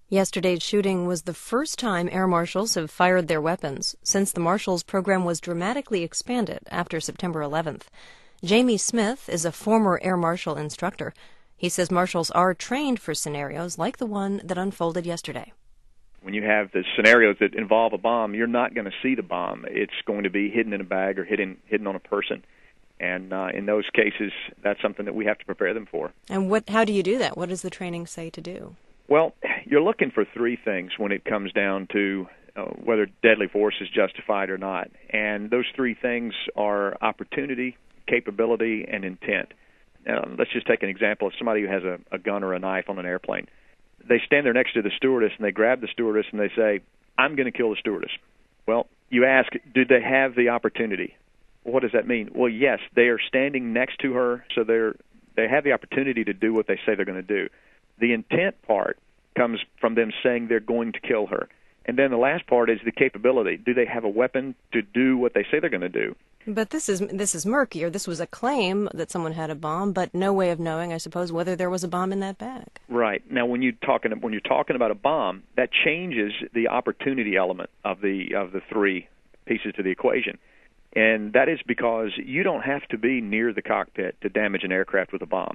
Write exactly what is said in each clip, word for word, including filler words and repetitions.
Yesterday's shooting was the first time air marshals have fired their weapons since the Marshals program was dramatically expanded after September eleventh. Jamie Smith is a former air marshal instructor. He says marshals are trained for scenarios like the one that unfolded yesterday. When you have the scenarios that involve a bomb, you're not going to see the bomb. It's going to be hidden in a bag or hidden hidden on a person. And uh, in those cases, that's something that we have to prepare them for. And what? How do you do that? What does the training say to do? Well, you're looking for three things when it comes down to uh, whether deadly force is justified or not. And those three things are opportunity, capability, and intent. Uh, let's just take an example of somebody who has a, a gun or a knife on an airplane. They stand there next to the stewardess, and they grab the stewardess, and they say, I'm going to kill the stewardess. Well, you ask, did they have the opportunity? What does that mean? Well, yes, they are standing next to her, so they're they have the opportunity to do what they say they're going to do. The intent part comes from them saying they're going to kill her. And then the last part is the capability. Do they have a weapon to do what they say they're going to do? But this is this is murkier. This was a claim that someone had a bomb, but no way of knowing, I suppose, whether there was a bomb in that bag. Right. Now, when you talking when you're talking about a bomb, that changes the opportunity element of the of the three pieces to the equation. And that is because you don't have to be near the cockpit to damage an aircraft with a bomb.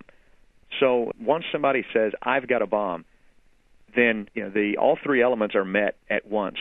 So once somebody says, I've got a bomb, then you know the all three elements are met at once.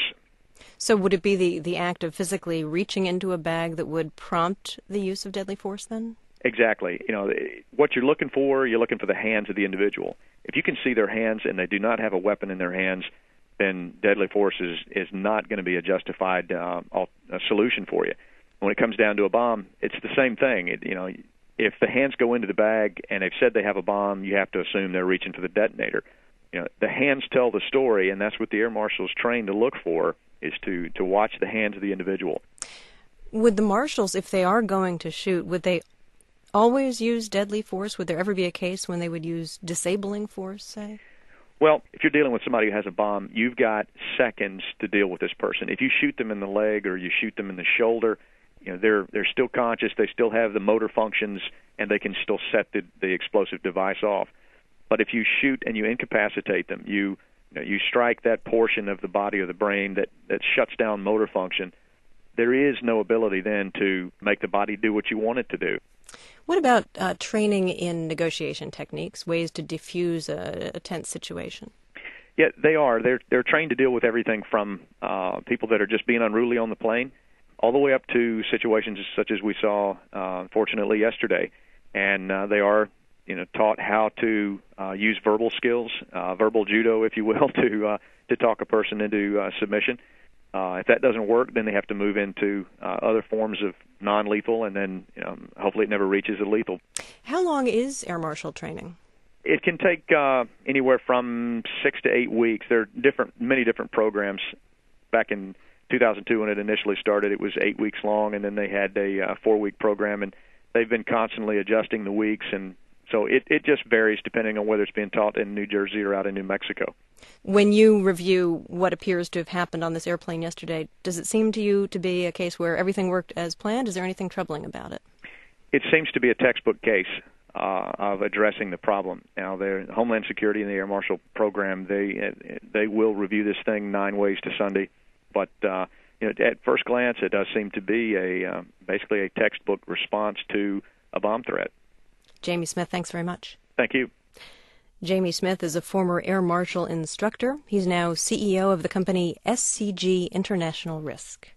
So would it be the, the act of physically reaching into a bag that would prompt the use of deadly force then? Exactly. You know, what you're looking for, you're looking for the hands of the individual. If you can see their hands and they do not have a weapon in their hands, then deadly force is, is not going to be a justified uh, a solution for you. When it comes down to a bomb, it's the same thing. It, you know, if the hands go into the bag and they've said they have a bomb, you have to assume they're reaching for the detonator. You know, the hands tell the story, and that's what the air marshals trained to look for, is to, to watch the hands of the individual. Would the marshals, if they are going to shoot, would they always use deadly force? Would there ever be a case when they would use disabling force, say? Well, if you're dealing with somebody who has a bomb, you've got seconds to deal with this person. If you shoot them in the leg or you shoot them in the shoulder, you know, they're they're still conscious, they still have the motor functions, and they can still set the, the explosive device off. But if you shoot and you incapacitate them, you you, know, you strike that portion of the body or the brain that, that shuts down motor function, there is no ability then to make the body do what you want it to do. What about uh, training in negotiation techniques, ways to diffuse a, a tense situation? Yeah, they are. They're they're trained to deal with everything from uh, people that are just being unruly on the plane, all the way up to situations such as we saw, uh, unfortunately, yesterday. And uh, they are, you know, taught how to uh, use verbal skills, uh, verbal judo, if you will, to uh, to talk a person into uh, submission. Uh, if that doesn't work, then they have to move into uh, other forms of non-lethal, and then you know, hopefully it never reaches a lethal. How long is air marshal training? It can take uh, anywhere from six to eight weeks. There are different, many different programs. Back in two thousand two, when it initially started, it was eight weeks long, and then they had a uh, four-week program, and they've been constantly adjusting the weeks, and so it, it just varies depending on whether it's being taught in New Jersey or out in New Mexico. When you review what appears to have happened on this airplane yesterday, does it seem to you to be a case where everything worked as planned? Is there anything troubling about it? It seems to be a textbook case uh, of addressing the problem. Now, the Homeland Security and the Air Marshal program, they they will review this thing nine ways to Sunday, but uh, you know, at first glance, it does seem to be a uh, basically a textbook response to a bomb threat. Jamie Smith, thanks very much. Thank you. Jamie Smith is a former Air Marshal instructor. He's now C E O of the company S C G International Risk.